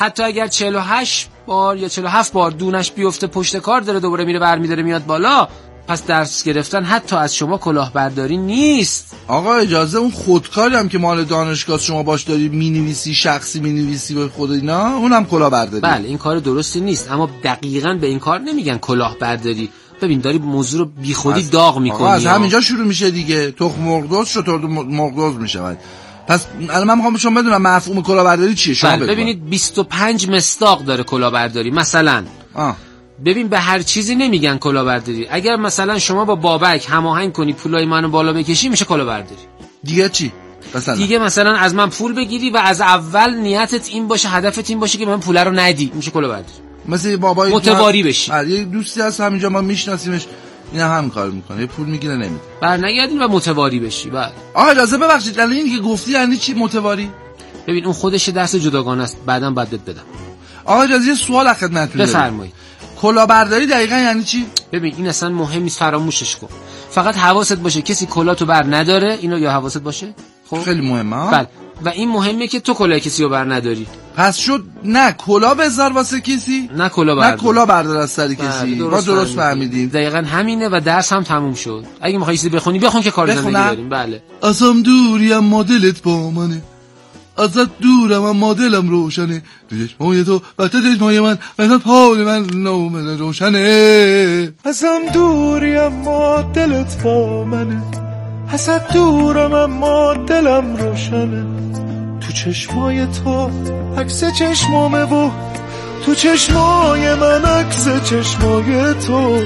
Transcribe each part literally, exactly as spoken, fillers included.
حتی اگر چهل و هشت بار یا چهل و هفت بار دونش بیفته پشت کار داره دوباره میره برمی‌داره میاد بالا، پس درس گرفتن حتی از شما کلاهبرداری نیست. آقا اجازه اون خودکاری هم که مال دانشگاه شما باش داری مینویسی، شخصی مینویسی به خود اینا، اونم کلاهبرداری. بله این کار درستی نیست، اما دقیقاً به این کار نمیگن کلاهبرداری. ببین داری موضوع رو بیخودی داغ میکنی. آقا از همینجا شروع میشه دیگه. تخم مرغ شطور مرغ میشه. پس الان من میخوام شما بدونم مفهوم کلاهبرداری چیه. شما بله ببینید بیست و پنج مصداق داره کلاهبرداری. مثلا آه. ببین به هر چیزی نمیگن کلاهبرداری. اگر مثلا شما با بابک هماهنگ کنی پولای منو بالا بکشی میشه کلاهبرداری. دیگه چی؟ مثلا دیگه مثلا از من پول بگیری و از اول نیتت این باشه، هدفت این باشه که من پول رو ندی، میشه کلاهبرداری. مثلا بابای متواری بشی. یه دوستی هست همینجا ما میشناسیمش، اینا هم کار میکنه، یه پول میگیره نمیده. برنگردین و متواری بشی. بعد آقا اجازه ببخشید الان این که گفتی یعنی چی متواری؟ ببین اون خودش درس جداگانه است، بعداً بعد بهت بدم. آقا اجازه یه سوال از خدمتتون دارم. بفرمایید. کلاهبرداری دقیقاً یعنی چی؟ ببین این اصلا مهم نیست، فراموشش کن. فقط حواست باشه کسی کلاهتو بر نداره، اینو یا حواست باشه. خب خیلی مهمه. بله و این مهمه که تو کلاه کسی رو بر نداری. پس شد نه کلاه بذار واسه کسی، نه کلاه بردار، نه کلاه بردار از سر کسی. ما درست فهمیدیم. دقیقاً همینه و درس هم تموم شد. اگه میخوای چیزی بخونی بخون که کار زندگی داریم. بله. ازم دوری اما دلت با منه، ازت دورم اما دلم روشنه، تو چشمای تو و تو چشمای من مثلا حال من نامه روشنه. ازم دوری اما دلت با منه، ازت دورم اما دلم روشنه، تو چشمای تو عکس چشمامه و تو چشمای من عکس چشمای تو.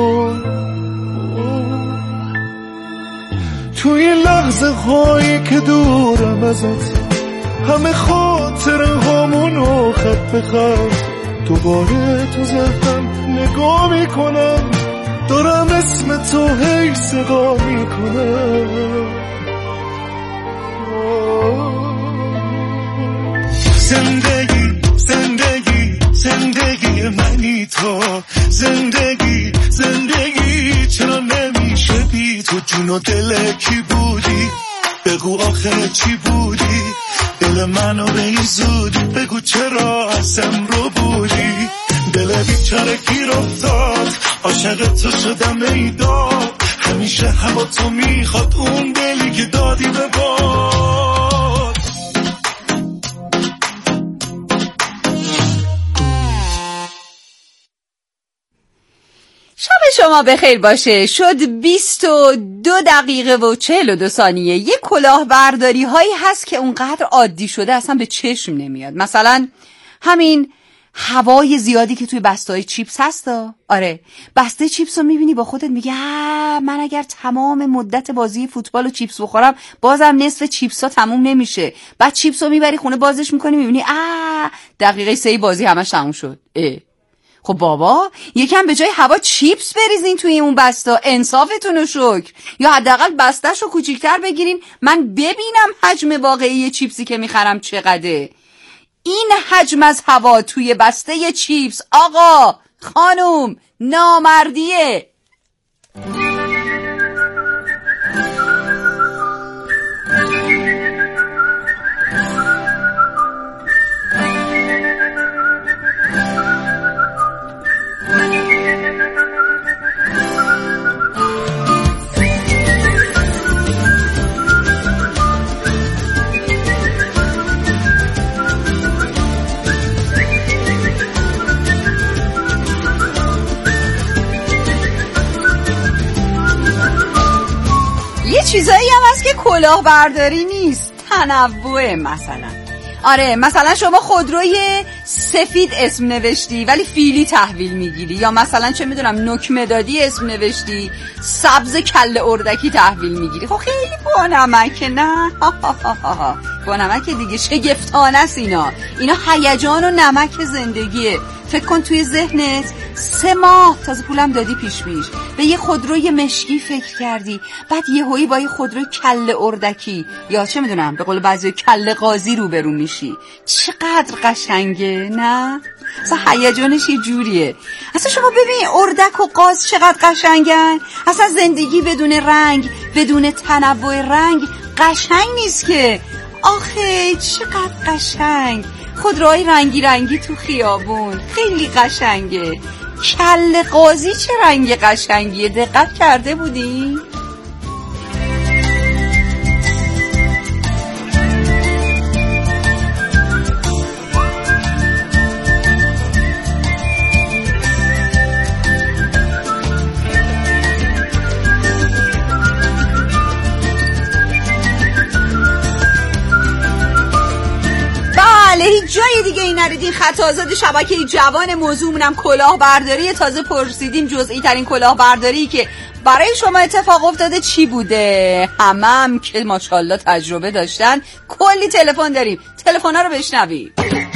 تو این لحظه هایی که دورم ازت، همه خاطر همونو خط به خط دوباره تو ذهنم نگاه میکنم، دارم اسم تو هی صدا میکنم. زندگی زندگی زندگی منی تو، زندگی زندگی چرا نمیشه بی تو، جون و دل کی بودی بگو آخر چی بودی، دل منو به این زودی بگو چرا ازم رو بودی، دل بیچاره گیر افتاد عاشق تو شدم ایداد، همیشه هوا تو میخواد اون دلی که دادی به باد. شب شما بخیر باشه. شد بیست و دو دقیقه و چهل و دو ثانیه. یه کلاهبرداری هایی هست که اونقدر عادی شده اصلا به چشم نمیاد. مثلا همین هوای زیادی که توی بسته‌های چیپس هستا. آره بسته چیپس رو میبینی با خودت میگه من اگر تمام مدت بازی فوتبال و چیپس بخورم بازم نصف چیپس ها تموم نمیشه. بعد چیپس رو میبری خونه بازش میکنی میبینی آ دقیقه سه بازی همش تموم شد. اه خب بابا یکم به جای هوا چیپس بریزین توی اون بسته، انصافتون رو شکر، یا حداقل بسته‌ش رو کوچیک‌تر بگیرین من ببینم حجم واقعی چیپسی که میخرم چقدره. این حجم از هوا توی بسته چیپس آقا خانوم نامردیه. چیزایی هم هست که کلاهبرداری نیست، تنوع. مثلا آره مثلا شما خودروی سفید اسم نوشتی ولی فیلی تحویل میگیری، یا مثلا چه میدونم نوک مدادی اسم نوشتی سبز کله اردکی تحویل میگیری. خب خیلی بانمکه نه؟ بانمکه دیگه، شگفتانه است اینا. اینا هیجان و نمک زندگیه. فکر کن توی ذهنت سه ماه تازه پولم دادی پیش پیش به یه خودروی مشکی فکر کردی، بعد یهویی با یه خودروی کله اردکی یا چه میدونم به قول بعضی کله قاضی روبرو میشی. چقدر قشنگه نه؟ اصلا هیجانش یه جوریه. اصلا شما ببین اردک و قاز چقدر قشنگن. اصلا زندگی بدون رنگ، بدون تنوع رنگ قشنگ نیست که. آخه چقدر قشنگ. خودروهای رنگی رنگی تو خیابون خیلی قشنگه. کله قاضی چه رنگ قشنگیه، دقت کرده بودی؟ هیچ جای دیگه این نریدین. خط آزاد شبکه جوان موضوعمونم کلاهبرداری. تازه پرسیدیم جزئی ترین کلاهبرداری که برای شما اتفاق افتاده چی بوده. همه هم که ماشاءالله تجربه داشتن. کلی تلفن داریم، تلفن‌ها رو بشنویم.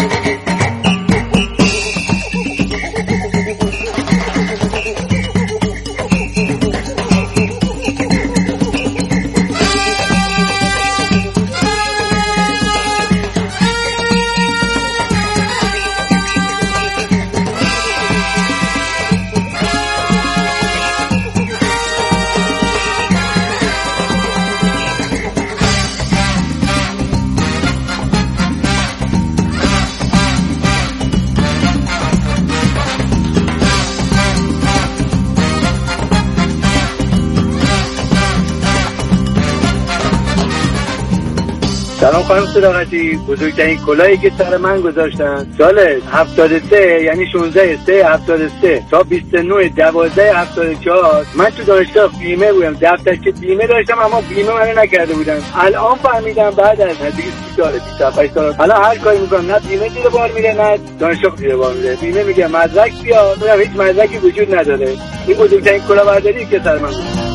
سلام خانم صداقتی. بزرگترین کلاهی که سر من گذاشتن سال هفتاد و سه، یعنی شانزده سه هفتاد و سه تا بیست و نه دوازده هفتاد و چهار من تو دانشگاه بیمه بودم، دفترچه بیمه داشتم اما بیمه منو نکرده بودم. الان فهمیدم بعد از نزدیک سی سال بیست و هفت سال الان هر کاری میکنم نه بیمه زیر بار میره نه دانشگاه زیر بار میره. بیمه میگه مدرک بیار، میگم هیچ مدرکی وجود نداره. این بزرگترین کلاهبرداری که سر من بود.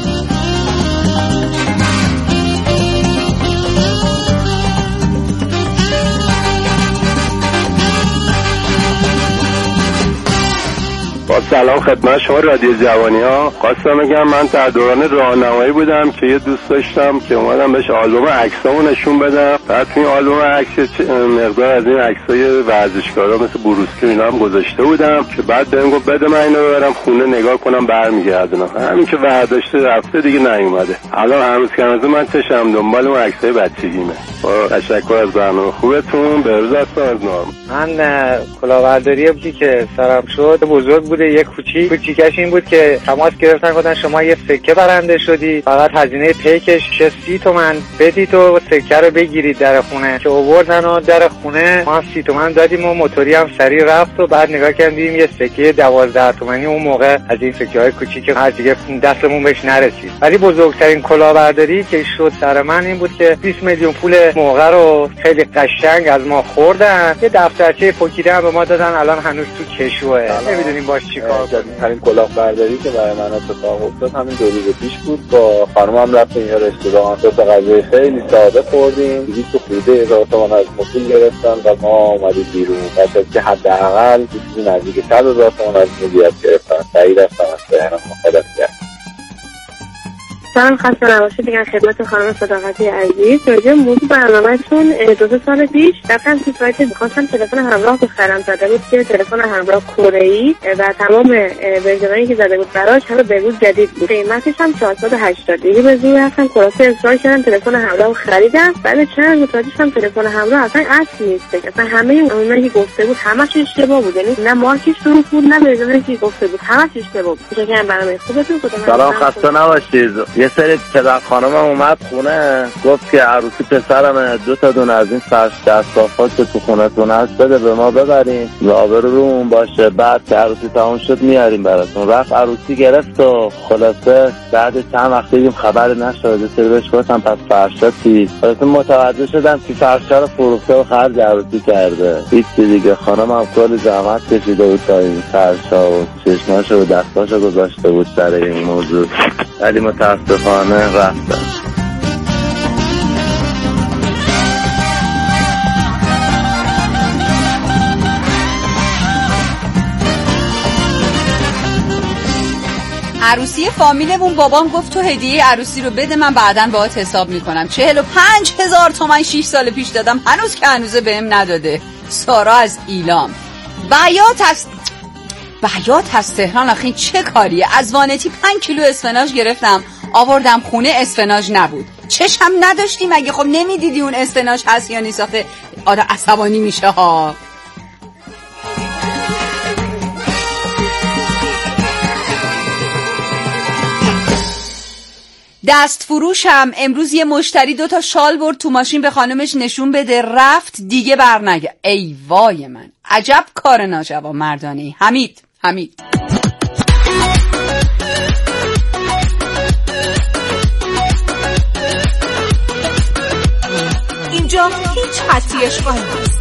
با سلام خدمت شما رادیو جوانی ها. خواستم بگم من در دوران راهنمایی بودم که یه دوست داشتم که اومدم بهش آلبوم عکسامو نشون بدم. بعد توی آلبوم عکس مقدار از این عکسای ورزشکارا مثل بروسلی اینا هم گذاشته بودم که بعد بهم گفت بده من اینو ببرم خونه نگاه کنم برمیگردونم. همین که برداشته رفته دیگه نیومده. الان هنوز که هنوز من چشم دنبال اون عکسای بچگیمه. با تشکر از برنامه خوبتون. بروز هستم از نام. من کلاهبرداری بودی که سرم شد بزرگ بوده، یک کوچیک کوچیکش این بود که تماس گرفتن گفتن شما یه سکه برنده شدی، فقط هزینه پیکش سی تومن بدید و سکه رو بگیرید در خونه. که آوردن و در خونه ما سی تومن دادیم و موتوری هم سریع رفت و بعد نگاه کردیم یه سکه دوازده تومانی اون موقع از این سکه های کوچیک هر دیگه دستمون بهش نرسید. ولی بزرگترین کلاهبرداری که شد سر من این بود که بیست میلیون پول موقع رو خیلی قشنگ از ما خوردن. یه دفترچه پوکیده هم به ما دادن، الان هنوز تو کشوه، نمیدونیم باش چیکار کنیم. همین کلاهبرداری که برای من اتفاق افتاد همین دو روز پیش بود. با خانمم رفتیم یه رستوران، دو تا غذای خیلی ساده خوردیم. دیگه تو خوده هزار تومان از مفیل گرفتن و ما اومدیم بیرون. بعد که حداقل چیزی نزدیک صد هزار تومان از مدیریت گرفتن. سعید هستم از تهران. خدمت سلام، خسته نباشید. دیگه خدمت خانم صداقتی عزیز. راجع موضوع برنامه‌تون دو سه سال پیش رفتم تو سایت می‌خواستم تلفن همراه بخرم. زده بود که تلفن همراه کره‌ای و تمام ورژنایی که زده بود براش همه به روز جدید بود. قیمتش هم چهارصد و هشتاد. دیگه به زور رفتم خلاصه اصرار کردم تلفن همراه خریدم. بعد چند روز متوجه شدم تلفن همراه اصلا اصل نیست. اصلا همه اونایی که گفته بود همش اشتباه بود. یعنی نه مارکش درست بود نه ورژنی که گفته بود همش اشتباه بود. چون برنامه خوبتون بود. سلام، خسته نباشید. یه سری پدر خانمم اومد خونه گفت که عروسی پسرم دو تا دونه از این فرش دستافات که تو خونتون هست بده به ما ببریم و آبرومون باشه. بعد که عروسی تموم شد میاریم براتون. رفت عروسی گرفت و خلاصه بعد چند وقت دیدیم خبر نشد. سری بهش گفتم پس فرشاتی. خلاصه متوجه شدم که فرشا رو فروخته و خرج عروسی کرده. هیچ دیگه خانمم کلی زحمت کشیده بود تا این فرشا و چشماشو و دستاشو گذاشته بود سر این موضوع، ولی متاسفانه رفتن. عروسی فامیلمون بابام گفت تو هدیه عروسی رو بده من بعداً باهات حساب میکنم. چهل و پنج هزار تومن شیش سال پیش دادم، هنوز که هنوزه بهم نداده. سارا از ایلام. بیات از بیات از تهران. آخه چه کاریه؟ از وانتی پنج کیلو اسفناج گرفتم آوردم خونه، اسفناج نبود. چشم نداشتی مگه؟ خب نمیدیدی اون اسفناج هست یا نیست؟ آخه آدم عصبانی میشه ها. دست فروشم امروز یه مشتری دوتا شال برد تو ماشین به خانمش نشون بده، رفت دیگه برنگه. ای وای من، عجب کار ناجوان مردانه‌ای. حمید حمید اینجا هیچ خطی اشغال نیست.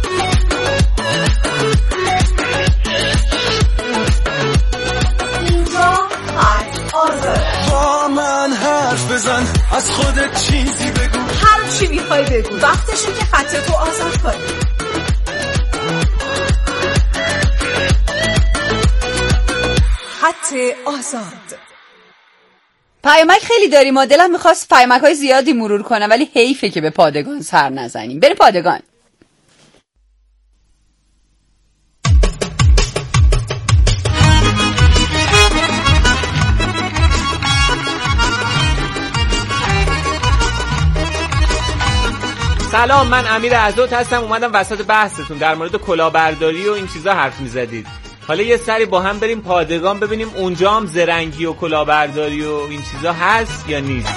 اینجا خط آزاده. با من حرف بزن، از خودت چیزی بگو، هر چی میخوای بگو، وقتشه که خط تو آزاد کنی. خط آزاد. پیامک خیلی داریم و دلم میخواست پیامک های زیادی مرور کنم، ولی حیفه که به پادگان سر نزنیم. بریم پادگان. سلام، من امیر عزوت هستم. اومدم وسط بحثتون در مورد کلاهبرداری و این چیزا حرف میزدید. حالا یه سری با هم بریم پادگان ببینیم اونجا هم زرنگی و کلاهبرداری و این چیزا هست یا نیست.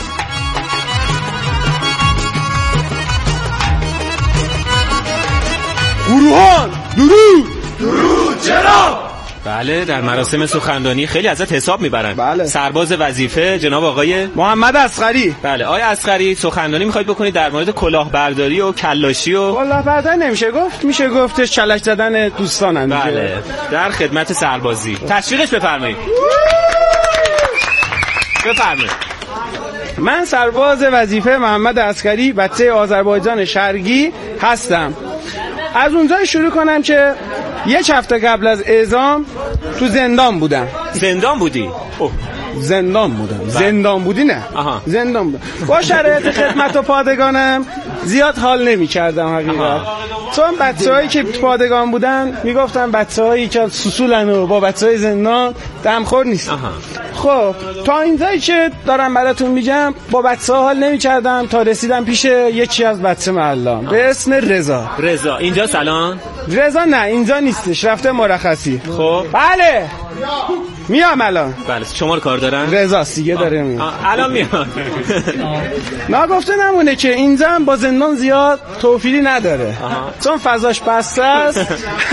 گروهان درود. درود جناب. بله، در مراسم سخنرانی خیلی ازت حساب میبرن. بله. سرباز وظیفه جناب آقای محمد اصغری. بله، آقای اصغری سخنرانی میخواید بکنید در مورد کلاهبرداری و کلاشی و کلاهبرداری نمیشه گفت، میشه گفتش چلک زدن دوستانن. بله، در خدمت سربازی. تشویقش بفرمایید. بفرمایید. من سرباز وظیفه محمد اصغری بچه آذربایجان شرقی هستم. از اونجا شروع کنم که یک هفته قبل از اعزام تو زندان بودم. زندان بودی؟ اوه. زندان بودم. بله. زندان بودی نه. آها. زندان بودم. با شرایط خدمت و پادگانم زیاد حال نمی کردم حقیقت. چون بچه‌هایی که پادگان بودن میگفتن بچه‌هایی که سوسولن و با بچه‌های زندان دمخور نیست. خب تا اینجایی که دارم براتون میگم با بچه‌ها حال نمی کردم تا رسیدم پیش یکی از بچه محلام به اسم رضا. رضا اینجا سلام؟ رضا نه اینجا نیستش، رفته مرخصی. خب بله میام الان. بله، شما رو کار دارن؟ رضا سیگه داره میاد. الان میاد. نگفته نمونه که اینجا هم با زندان زیاد توفیری نداره. آها. چون فضاش بسته است.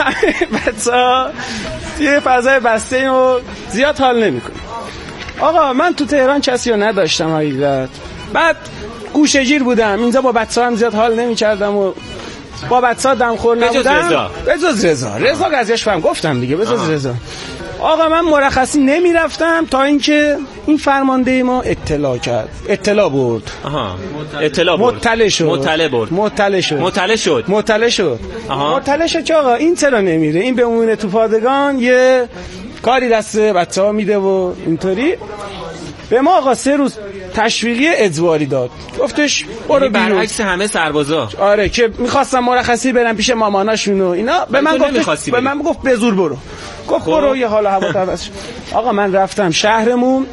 بچه‌ها یه فضای بسته و زیاد حال نمی‌کنه. آقا من تو تهران کسی رو نداشتم حقیقت. بعد گوشه‌گیر بودم. اینجا با بچه‌ها هم زیاد حال نمی‌کردم و با بچه‌ها دمخور نبودم. بجز رضا. رضا قضیهش فهم گفتم دیگه بجز رضا. آقا من مرخصی نمی رفتم تا اینکه این فرمانده ما اطلاع کرد. اطلاع برد. آها. اطلاع برد. مطلع شد. مطلع برد. مطلع شد. مطلع شد. مطلع شد. آها. مطلع شد که آقا این چرا نمیره؟ این بمونه تو پادگان یه کاری دست بچه‌ها میده و اینطوری. به ما آقا سه روز تشویقی اجباری داد. گفتش برو بیرون. برعکس همه سربازا. آره که می‌خواستم مرخصی برم پیش ماماناشون و اینا. به من گفت به من گفت به زور برو. گفت برو یه حال هوا عوض. آقا من رفتم شهرمون.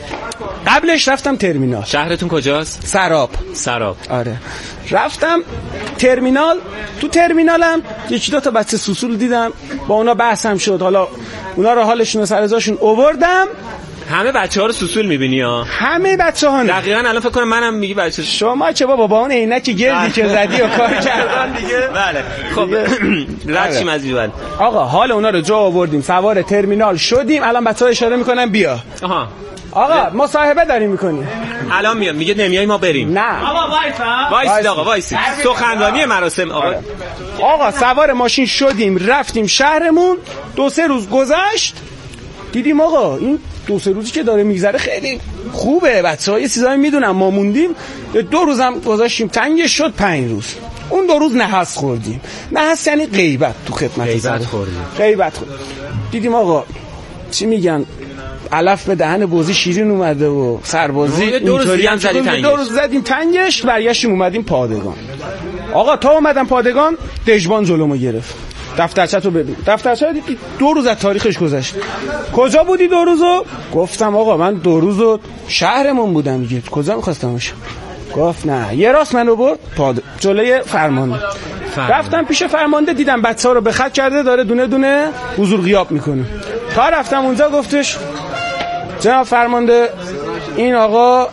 قبلش رفتم ترمینال. شهرتون کجاست؟ سراب. سراب. آره. رفتم ترمینال. تو ترمینالم یکی دو تا بچه سوسول دیدم. با اونا بحثم شد. حالا اونا رو حالشون رو سر جاشون آوردم. همه بچه‌ها رو سوسول می‌بینی ها؟ همه بچه‌ها نه. دقیقاً الان فکر کنم منم میگی بچه شما چه بابا با اون عینک گردی که زدی و کار کردن دیگه. بله. خب رد شیم از این. آقا حال اونا رو جا آوردیم، سوار ترمینال شدیم. الان بچه‌ها اشاره می‌کنن بیا. آها. آقا مصاحبه داریم می‌کنیم. الان میاد میگه نمیای ما بریم. نه. آقا وایس. وایس آقا وایس. سخنرانی مراسم آقا. آقا سوار ماشین شدیم رفتیم شهرمون. دو سه روز گذشت. دیدیم آقا این دو سه روزی که داره میگذره خیلی خوبه، بچه‌ها یه چیزایی میدونن، ما موندیم. دو روزم گذاشتیم تنگش شد پنج روز. اون دو روز نحس خوردیم. نحس یعنی غیبت تو خدمت. غیبت خوردیم. غیبت خوردیم. دیدیم آقا چی میگن علف به دهن بوزی شیرین اومده و سربازی دو روز هم زدیم تنگش. دو روز زدیم تنگش، برگشتیم اومدیم پادگان. آقا تا اومدم پادگان دژبان جلومو گرفت. دفترچه‌تو ببین. دفترچه دیدی دو روز از تاریخش گذشت. کجا بودی دو روزو؟ گفتم آقا من دو روزو شهرمون بودم دیگه. کجا می‌خواستم باشم؟ گفت نه. یه راست منو برد پاد جلوی فرمانده. رفتم پیش فرمانده دیدم بچه‌ها رو به خط کرده داره دونه دونه حضور غیاب میکنه. تا رفتم اونجا گفتش جناب فرمانده این آقا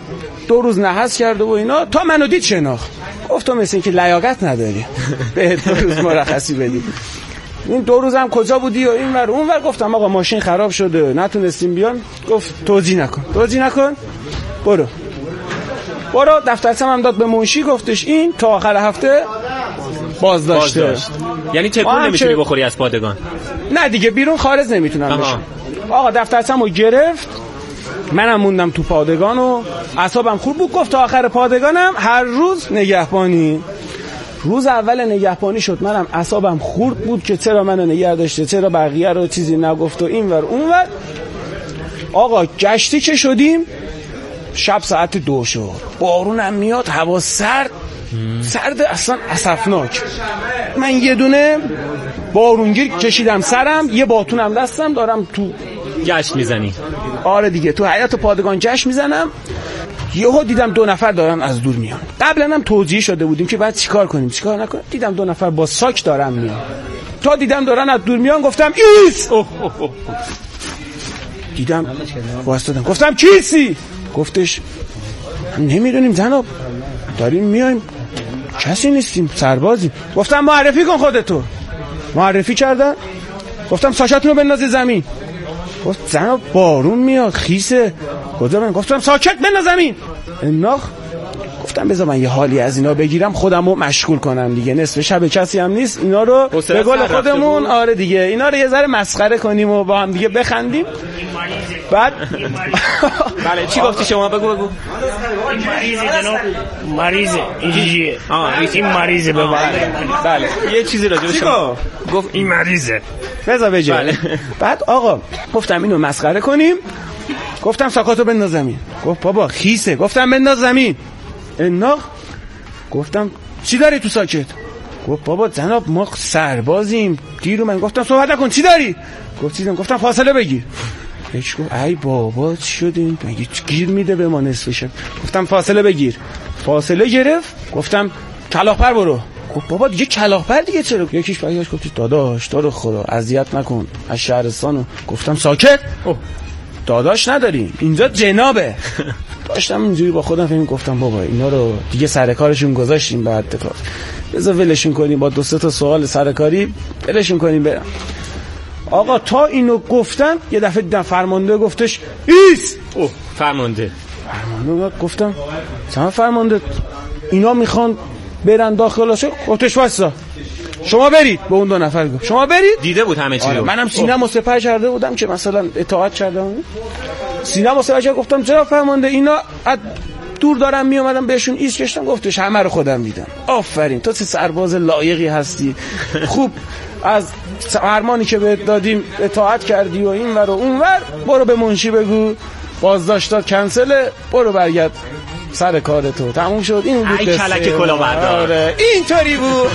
دو روز نحس کرده و اینا تا منو دید شناخت. گفتم مثل این که لیاقت نداری به دو روز مرخصی بدی. این دو روز هم کجا بودی و این ور اون ور. گفتم آقا ماشین خراب شده نتونستیم بیام. گفت توضیح نکن توضیح نکن برو برو. دفترچه‌م هم داد به منشی، گفتش این تا آخر هفته بازداشته. بازداشت. یعنی تکون نمیتونی چه... بخوری از پادگان؟ نه دیگه بیرون خارج نمیتونم بشم. آقا دفترچه‌مو گرفت، منم موندم تو پادگان و اعصابم خوب بود. گفت تا آخر پادگانم هر روز نگهبانی. روز اول نگهبانی شد، منم اعصابم خورد بود که چرا منو نگه داشته، چرا بقیه رو چیزی نگفت و این ور اون ور. آقا گشتی که شدیم شب ساعت دو شد، بارونم میاد، هوا سرد سرد اصلا اسفناک. من یه دونه بارونگیر کشیدم سرم، یه باتونم دستم، دارم تو جشن میزنی. آره دیگه تو حیاط پادگان جشن میزنم. یهو دیدم دو نفر دارن از دور میان. قبلا هم توضیح شده بودیم که بعد چیکار کنیم چیکار نکنیم. دیدم دو نفر با ساک دارن میان. تا دیدم دارن از دور میان گفتم ایس. اوه اوه اوه. دیدم واسطادم گفتم کیسی؟ گفتش نمیدونیم جناب، داریم میایم، کسی نیستیم، سربازیم. گفتم معرفی کن خودتو. معرفی کردن. گفتم ساکتون رو بندازی زمین. گفت جناب بارون میاد خیسه. گفتم ساکت بنداز زمین. اناخ. گفتم بذار من یه حالی از اینا بگیرم خودم رو مشغول کنم دیگه، نصف شب کسی هم نیست، اینا رو به قول خودمون آره دیگه اینا رو یه ذره مسخره کنیم و با هم دیگه بخندیم. بعد بله چی گفتی شما؟ بگو بگو. این مریضه جناب، مریضه اینجیه. این مریضه به بله یه چیزی راجع به شما گفت این مریضه بذار بجا. بله. بعد آقا گفتم اینو مسخره کنیم، گفتم ساکاتو بنداز زمین. گفت بابا خیسه. گفتم بنداز زمین. انا گفتم چی داری تو ساکت؟ گفت بابا جناب ما سربازیم دیرو. من گفتم صحبت نکن چی داری؟ گفت چیزم. گفتم فاصله بگیر. هیچ گفت ای بابا چی شدین مگه گیر میده به ما نصفش؟ گفتم فاصله بگیر. فاصله گرفت. گفتم کلاغ‌پر برو. گفت بابا دیگه کلاغ‌پر دیگه چرا؟ یکیش برگشت گفت داداش تو رو خدا اذیت نکن از شهرستانو. گفتم ساکت. اوه. داداش نداریم اینجا جنابه. داشتم اینجوری با خودم فکر گفتم بابا اینا رو دیگه سر کارشون گذاشتیم بعد کار، بذار ولشون کنیم با دو سه تا سوال سرکاری ولشون کنیم برم. آقا تا اینو گفتن یه دفعه دیدم فرمانده گفتش ایس. اوه فرمانده فرمانده گفتم چند فرمانده اینا میخوان برن داخلش. گفتش واسا شما برید. به اون دو نفر گفت شما برید. دیده بود همه چی رو. منم سینه‌مو سپر کرده بودم که مثلا اطاعت کردم. سینه‌مو سپر کردم گفتم چرا فرمانده اینا از دور دارم می اومدم بهشون ایست کشتم. گفتش همه رو خودم دیدم. آفرین تو چه سرباز لایقی هستی، خوب از فرمانی که بهت دادیم اطاعت کردی و این ور و اون ور. برو به منشی بگو بازداشتات کنسله، برو برگرد سر کار تو تموم شد. این بود ای کلک کلاهبردار. آره اینطوری بود.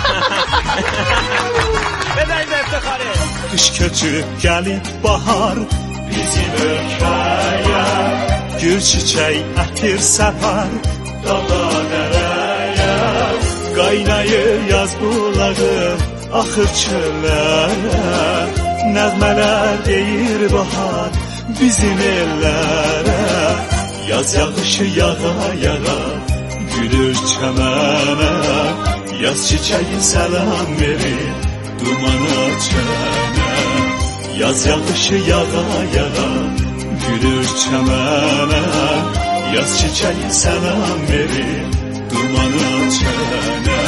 بذارید افتخاره Kışkacı gelip bahar bizi ölkeye Gül çiçeği ətir səpər dağa dərəyə Qaynayır yaz bulağı axır çöllərə Nəğmələr deyir bahar bizim ellərə Yaz yağışı yağa yağa gülür çəmənə Yaz çiçeği səlam verir dumana çene Yaz yağışı yağa yağa gülür çemene Yaz çiçeği selam verir dumana çene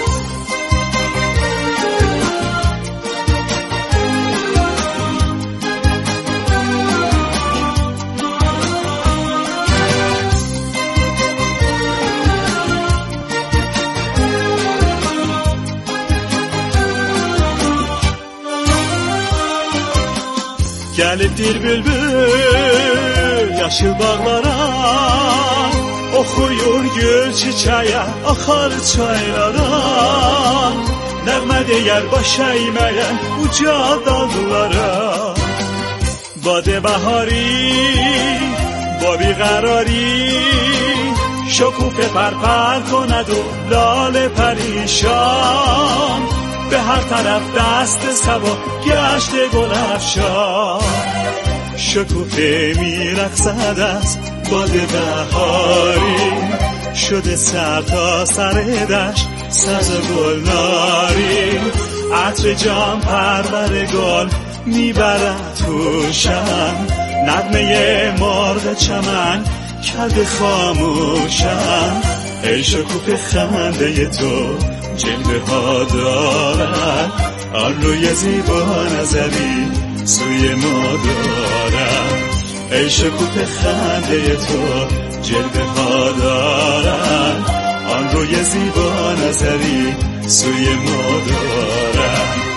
Gəlibdir bülbül yaşıl bağlara Oxuyur gül çiçəyə axar çaylara Nəğmə deyər baş əyməyə uca dağlara Badə bahari babi qərari شکوفه پرپر کند و لاله پریشان به هر طرف دست سبا گشت گل افشان شکوفه میرقصد از باد بهاری شده سر تا سر دشت سبز گلناری عطر جام پرور گل میبرد توشم نغمه مرغ چمن کرده خاموشم ای شکوفه خنده تو جلوه ها دارد آن روی زیبا نظری سوی ما دارد ای شکوفه خنده تو جلوه ها دارد آن روی زیبا نظری سوی ما دارد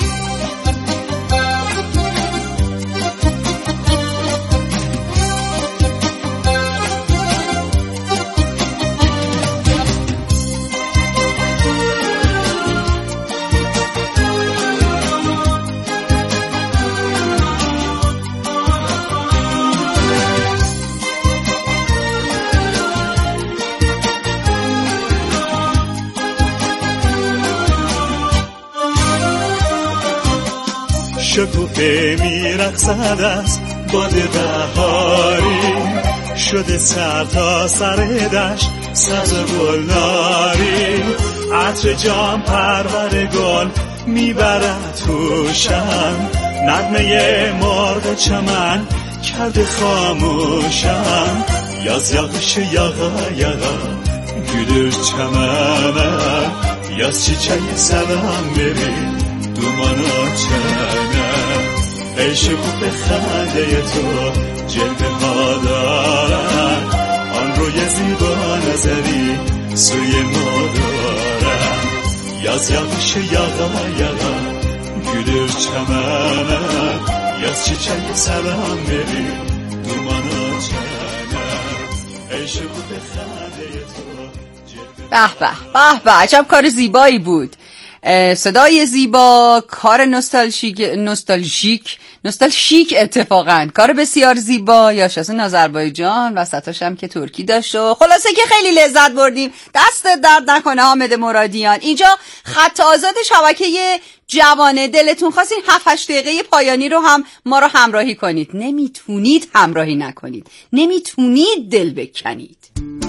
شکوفه میرقصد از باد بهاری شده سر تا سر دشت سبز گلناری عطر جام پرور گل میبرد توشم نغمه مرغ چمن کرده خاموشم یاز یاغش یاغا یاغا گülür çemene yaz çiçeği selam verir dumana çene ای شکوفه خنده تو جلوه ها دارد آن روی زیبا نظری سوی ما دارد یاز یاغش یاغا یاغا gülür çemene yaz çiçeği selam verir dumana çene ای شکوفه خنده تو به به به به عجب کار زیبایی بود. صدای زیبا، کار نوستالژیک نوستالژیک نوستالژیک اتفاقا کار بسیار زیبا. یاشاسین آذربایجان وسطاش هم که ترکی داشت و خلاصه که خیلی لذت بردیم. دست درد نکنه حامد مرادیان. اینجا خط آزاد شبکه جوانه، دلتون خواست این هفت هشت دقیقه پایانی رو هم ما رو همراهی کنید. نمیتونید همراهی نکنید، نمیتونید دل بکنید.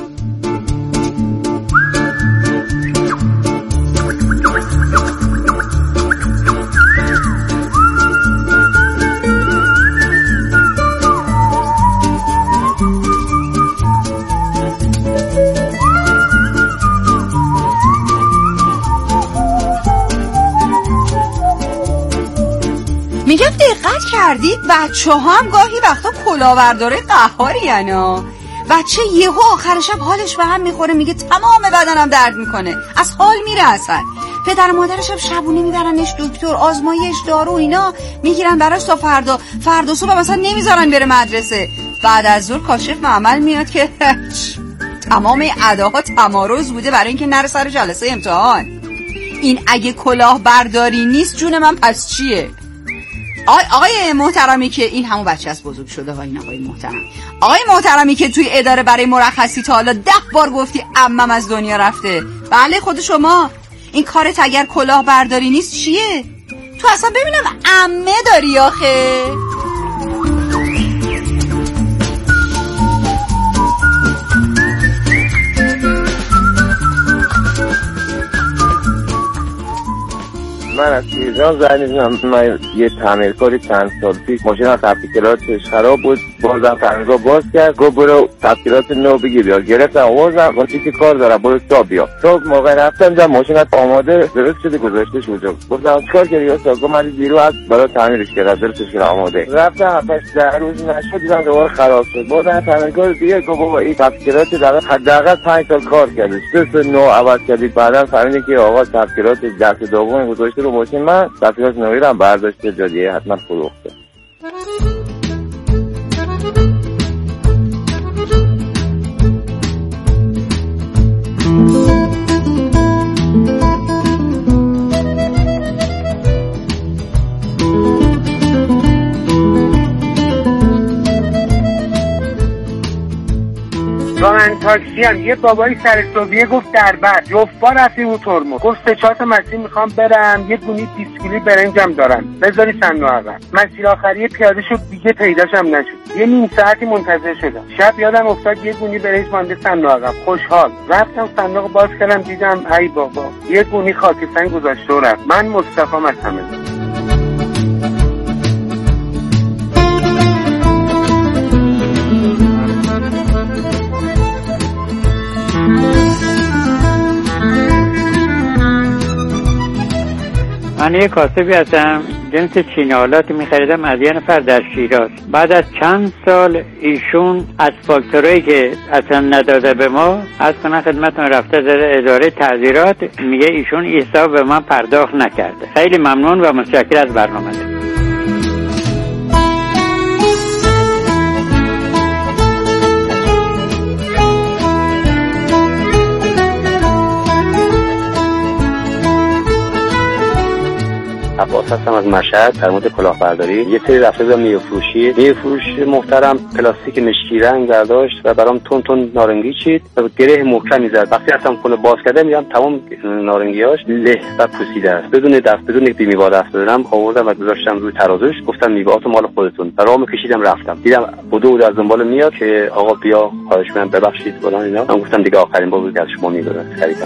میگم دقت کردید بچه ها هم گاهی وقتا کلاهبرداره قهاری ینا. بچه یهو آخر شب حالش به هم میخوره، میگه تمام بدنم درد میکنه، از حال میره اصلا. پدر و مادرش هم شبونه میبرنش دکتر، آزمایش دارو اینا میگیرن براش تا فردا فردا صبح مثلا نمیذارن بره مدرسه. بعد از ظهر کاشف معمل میاد که تمام اداها تمارض بوده برای اینکه نره سر جلسه امتحان. این اگه کلاهبرداری نیست جون من پس چیه؟ آقای, آقای محترمی که این همون بچه از بزرگ شده ها، این آقای محترم آقای محترمی که توی اداره برای مرخصی تا حالا ده بار گفتی عمم از دنیا رفته. بله خود شما. این کارت اگر کلاهبرداری نیست چیه؟ تو اصلا ببینم عمه داری آخه. من از ایران زنگ میزنم. من یه تعمیرکاری چند سال پیش ماشین تبدیلاتش خراب بود، بازم تعمیرگاه باز کرد، گفت برو تبدیلات نو بگیر بیا. گرفتم آوردم، گفتی که کار دارم برو تا بیا. تو موقع رفتم دیدم ماشینت آماده درست شده گذاشتهش اونجا. گفتم چیکار کردی یا گفت من دیرو از برای تعمیرش کردم درستش کردم آماده. رفتم پس ده روز نشد دیدم دوباره خراب شد. بازم تعمیرکار دیگه گفت بابا این تبدیلات در حداقل پنج سال کار کردی، سه تا نو عوض کردی. بعداً فهمیدم که آقا تبدیلات دست دوم گذاشته رو ماشین من، تبدیلات نوی رو هم برداشته جادیه حتما فروخته. با من تاکسی هم یه بابایی سر صوبیه گفت دربر جفت بار رفتیم اون ترمو گفت سه چهار تا مسیر میخوام برم، یه گونی بیست کیلو برنجم دارم بذاری صندوق عقب. مسیر آخری پیاده شد دیگه پیداش هم نشد. یه نیم ساعتی منتظر شدم. شب یادم افتاد یه گونی برنج مانده صندوق عقب. خوشحال رفتم صندوق باز کردم دیدم ای بابا یه گونی خاک سنگ گذاشته و رفت. من مصطفی از همه. من یه کاسبی هستم جنس چینه‌آلات می‌خریدم از یه نفر در شیراز. بعد از چند سال ایشون از فاکتورایی که اصلا نداده به ما از کنه خدمتون رفته در اداره تعذیرات میگه ایشون حساب به من پرداخت نکرده. خیلی ممنون و متشکر از برنامه. عباس هستم از مشهد در مورد کلاهبرداری. یه سری رفته بودم میوه فروشی. میوه فروش محترم پلاستیک مشکی رنگ برداشت و برام تون تون نارنگی چید و گره محکمی زد. وقتی رفتم کلاه باز کردم دیدم تمام نارنگیاش له و پوسیده است. بدون دست بدون بیمیوه دست بدم آوردم و گذاشتم روی ترازوش. گفتم میوه‌هات مال خودتون. و راهو کشیدم رفتم. دیدم بدو بود از دنبال میاد که آقا بیا خواهش می‌کنم ببخشید فلان اینا. من گفتم دیگه آخرین بار بود که از شما می‌گیرم. خریدم.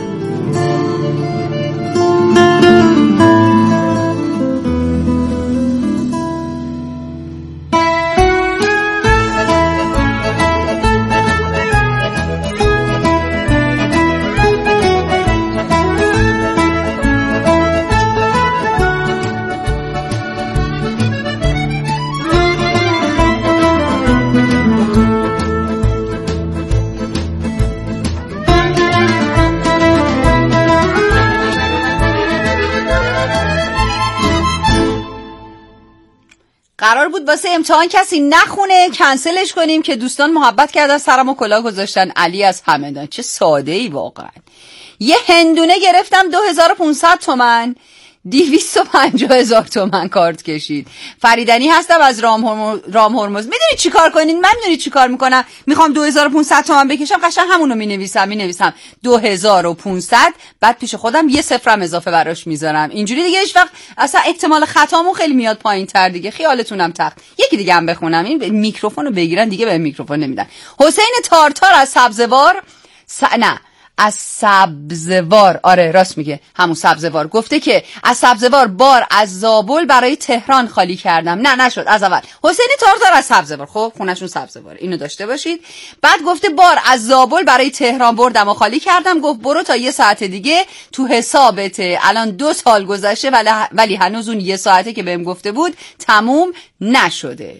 قرار بود واسه امتحان کسی نخونه کنسلش کنیم که دوستان محبت کردن سرم و کلاه گذاشتن. علی از همدان. چه ساده ای واقعا. یه هندونه گرفتم دو هزار و پونصد تومن، دویست و پنجاه هزار تومن کارت کشید. فریدنی هستم از رام, هرمز. رام هرمز. میدونی چی کار کنین؟ من میدونی چی کار میکنم؟ میخوام دو هزار و پونصد تومن بکشم قشنگ همونو مینویسم مینویسم دو هزار و پونصد بعد پیش خودم یه صفرم اضافه براش میذارم. اینجوری دیگه هیچ وقت اصلا احتمال خطامون خیلی میاد پایین تر دیگه. خیالتونم تخت. یکی دیگه هم بخونم. این میکروفونو بگیرن دیگه به میکروفون نمیدن. حسین تارتار از سبزوار س... نه از سبزوار، آره راست میگه همون سبزوار، گفته که از سبزوار بار از زابل برای تهران خالی کردم. نه نشد از اول. حسین تارتار از سبزوار، خب خونشون سبزوار، اینو داشته باشید. بعد گفته بار از زابل برای تهران بردم و خالی کردم. گفت برو تا یه ساعت دیگه تو حسابته. الان دو سال گذشته ولی, ولی هنوز اون یه ساعته که بهم گفته بود تموم نشده.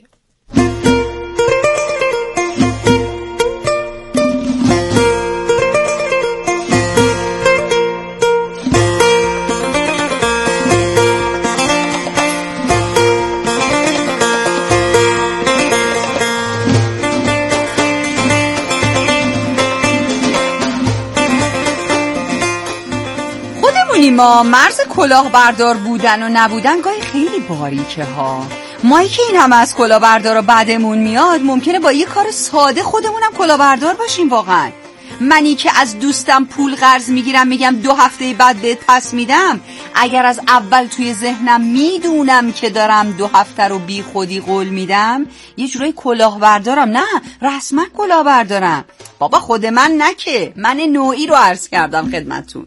ما مرز کلاهبردار بودن و نبودن گاهی خیلی باریکه ها. مایی که این همه از کلاهبردار بعدمون میاد ممکنه با یه کار ساده خودمونم کلاهبردار باشیم. واقعا منی که از دوستم پول قرض میگیرم میگم دو هفته بعد بهت پس میدم، اگر از اول توی ذهنم میدونم که دارم دو هفته رو بی خودی قول میدم یه جورایی کلاهبردارم. نه رسما کلاهبردارم بابا. خود من نه که من نوعی رو عرض کردم خدمتتون.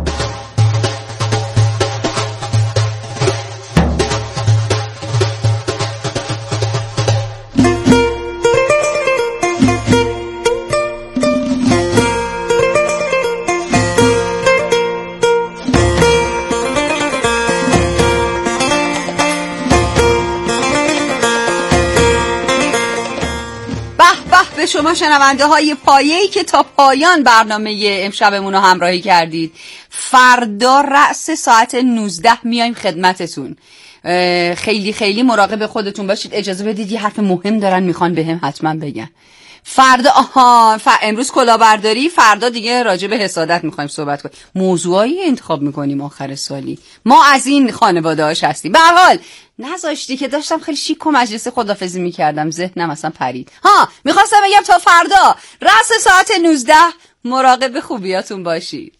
به شما شنونده های پایه‌ای که تا پایان برنامه امشبمون رو همراهی کردید. فردا رأس ساعت نوزده میایم خدمتتون. خیلی خیلی مراقب خودتون باشید. اجازه بدید یه حرف مهم دارن میخوان بهم حتما بگن. فردا آها ف... امروز کلاهبرداری، فردا دیگه راجع به حسادت میخوایم صحبت کنیم. موضوعی انتخاب میکنیم آخر سالی. ما از این خانواده هاش هستیم. به هر حال نذاشتی که داشتم خیلی شیک و مجلسی خدافظی میکردم، ذهنم اصلا پرید. ها میخواستم بگم تا فردا رأس ساعت نوزده مراقب خوبیاتون باشید.